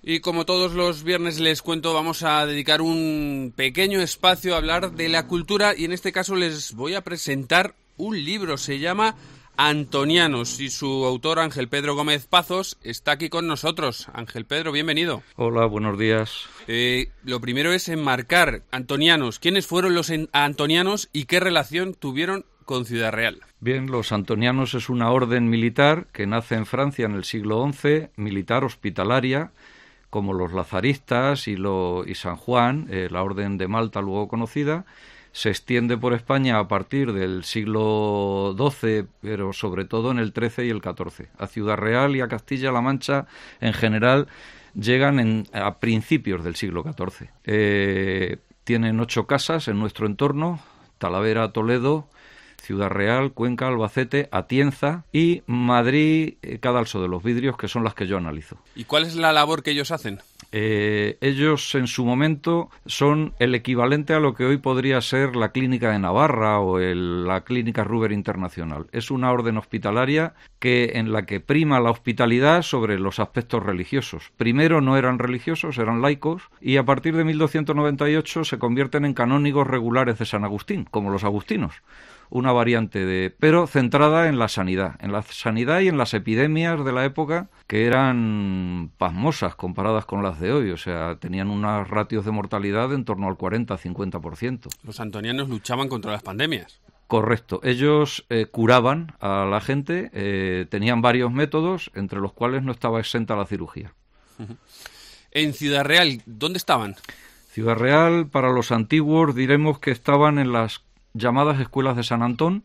Y como todos los viernes les cuento, vamos a dedicar un pequeño espacio a hablar de la cultura y en este caso les voy a presentar un libro. Se llama Antonianos y su autor Ángel Pedro Gómez Pazos está aquí con nosotros. Ángel Pedro, bienvenido. Hola, buenos días. Lo primero es enmarcar Antonianos. ¿Quiénes fueron los antonianos y qué relación tuvieron con Ciudad Real? Bien, los antonianos es una orden militar que nace en Francia en el siglo XI, militar hospitalaria, como los lazaristas y San Juan, la orden de Malta luego conocida. Se extiende por España a partir del siglo XII, pero sobre todo en el XIII y el XIV. A Ciudad Real y a Castilla-La Mancha, en general, llegan a principios del siglo XIV. Tienen 8 casas en nuestro entorno: Talavera, Toledo, Ciudad Real, Cuenca, Albacete, Atienza y Madrid, Cadalso de los Vidrios, que son las que yo analizo. ¿Y cuál es la labor que ellos hacen? Ellos en su momento son el equivalente a lo que hoy podría ser la Clínica de Navarra o la Clínica Ruber Internacional. Es una orden hospitalaria en la que prima la hospitalidad sobre los aspectos religiosos. Primero no eran religiosos, eran laicos, y a partir de 1298 se convierten en canónigos regulares de San Agustín, como los agustinos. Una variante pero centrada en la sanidad y en las epidemias de la época, que eran pasmosas comparadas con las de hoy. O sea, tenían unas ratios de mortalidad en torno al 40-50%. Los antonianos luchaban contra las pandemias. Correcto. Ellos curaban a la gente, tenían varios métodos, entre los cuales no estaba exenta la cirugía. En Ciudad Real, ¿dónde estaban? Ciudad Real, para los antiguos, diremos que estaban en las llamadas escuelas de San Antón.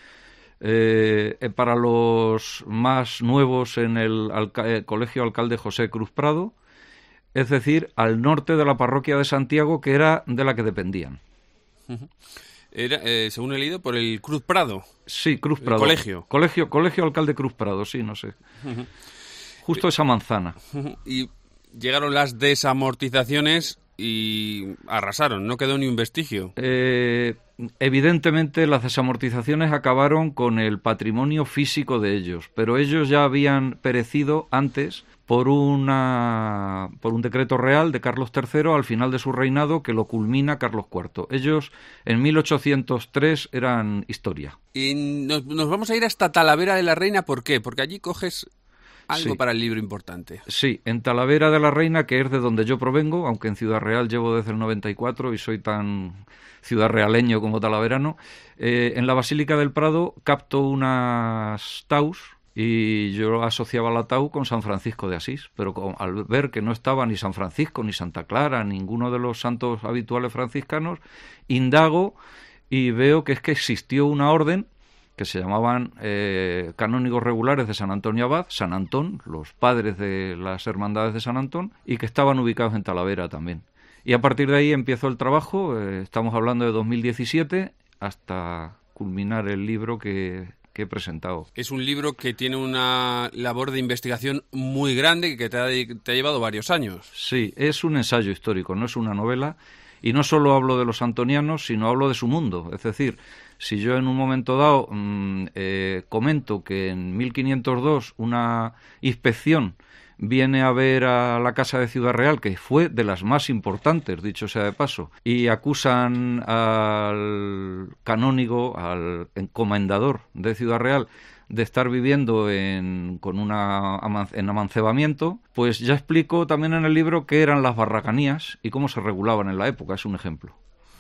Para los más nuevos, en el Colegio Alcalde José Cruz Prado, es decir, al norte de la parroquia de Santiago, que era de la que dependían. Era, según he leído, por el Cruz Prado. Sí, Cruz Prado. Colegio Alcalde Cruz Prado, sí, no sé. Justo esa manzana. Y llegaron las desamortizaciones y arrasaron, no quedó ni un vestigio. Evidentemente las desamortizaciones acabaron con el patrimonio físico de ellos, pero ellos ya habían perecido antes por un decreto real de Carlos III al final de su reinado, que lo culmina Carlos IV. Ellos en 1803 eran historia. Y nos vamos a ir hasta Talavera de la Reina. ¿Por qué? Porque allí coges algo para el libro importante. Sí, en Talavera de la Reina, que es de donde yo provengo, aunque en Ciudad Real llevo desde el 94 y soy tan ciudadrealeño como talaverano, en la Basílica del Prado capto unas taus y yo asociaba la tau con San Francisco de Asís, pero al ver que no estaba ni San Francisco, ni Santa Clara, ninguno de los santos habituales franciscanos, indago y veo que existió una orden que se llamaban canónigos regulares de San Antonio Abad, San Antón, los padres de las hermandades de San Antón, y que estaban ubicados en Talavera también. Y a partir de ahí empezó el trabajo, estamos hablando de 2017, hasta culminar el libro que he presentado. Es un libro que tiene una labor de investigación muy grande que te ha llevado varios años. Sí, es un ensayo histórico, no es una novela, y no solo hablo de los antonianos, sino hablo de su mundo. Es decir, si yo en un momento dado comento que en 1502 una inspección viene a ver a la Casa de Ciudad Real, que fue de las más importantes, dicho sea de paso, y acusan al canónigo, al encomendador de Ciudad Real, de estar viviendo en amancebamiento, pues ya explico también en el libro qué eran las barracanías y cómo se regulaban en la época. Es un ejemplo.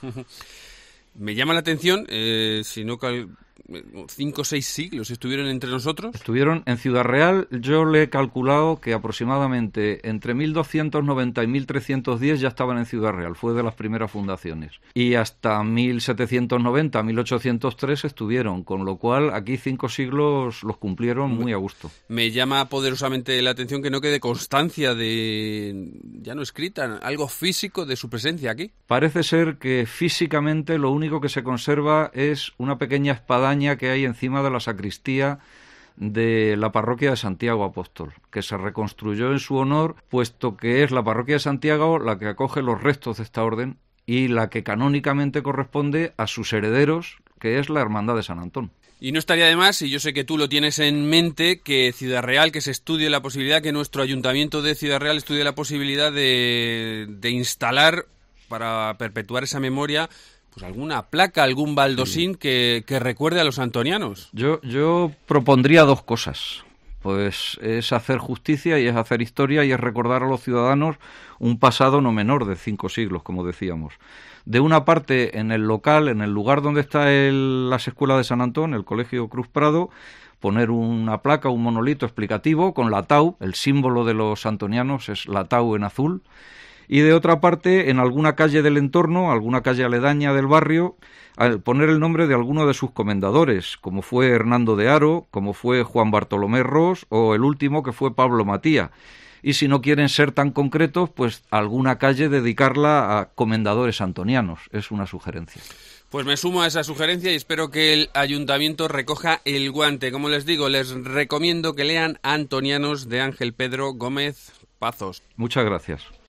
Me llama la atención, si no 5 o 6 siglos estuvieron entre nosotros. Estuvieron en Ciudad Real, yo le he calculado que aproximadamente entre 1290 y 1310 ya estaban en Ciudad Real, fue de las primeras fundaciones. Y hasta 1790, 1803 estuvieron, con lo cual aquí 5 siglos los cumplieron muy a gusto. Me llama poderosamente la atención que no quede constancia ya no escrita, algo físico de su presencia aquí. Parece ser que físicamente lo único que se conserva es una pequeña espadaña que hay encima de la sacristía de la parroquia de Santiago Apóstol, que se reconstruyó en su honor, puesto que es la parroquia de Santiago la que acoge los restos de esta orden y la que canónicamente corresponde a sus herederos, que es la Hermandad de San Antón. Y no estaría de más, y yo sé que tú lo tienes en mente, que Ciudad Real, que se estudie la posibilidad, que nuestro ayuntamiento de Ciudad Real estudie la posibilidad de instalar, para perpetuar esa memoria, pues alguna placa, algún baldosín que recuerde a los antonianos. Yo propondría dos cosas. Pues es hacer justicia y es hacer historia y es recordar a los ciudadanos un pasado no menor de 5 siglos, como decíamos. De una parte, en el local, en el lugar donde está las escuelas de San Antón, el Colegio Cruz Prado, poner una placa, un monolito explicativo con la tau, el símbolo de los antonianos es la tau en azul. Y de otra parte, en alguna calle del entorno, alguna calle aledaña del barrio, al poner el nombre de alguno de sus comendadores, como fue Hernando de Haro, como fue Juan Bartolomé Ros o el último que fue Pablo Matía. Y si no quieren ser tan concretos, pues alguna calle dedicarla a comendadores antonianos. Es una sugerencia. Pues me sumo a esa sugerencia y espero que el ayuntamiento recoja el guante. Como les digo, les recomiendo que lean Antonianos de Ángel Pedro Gómez Pazos. Muchas gracias.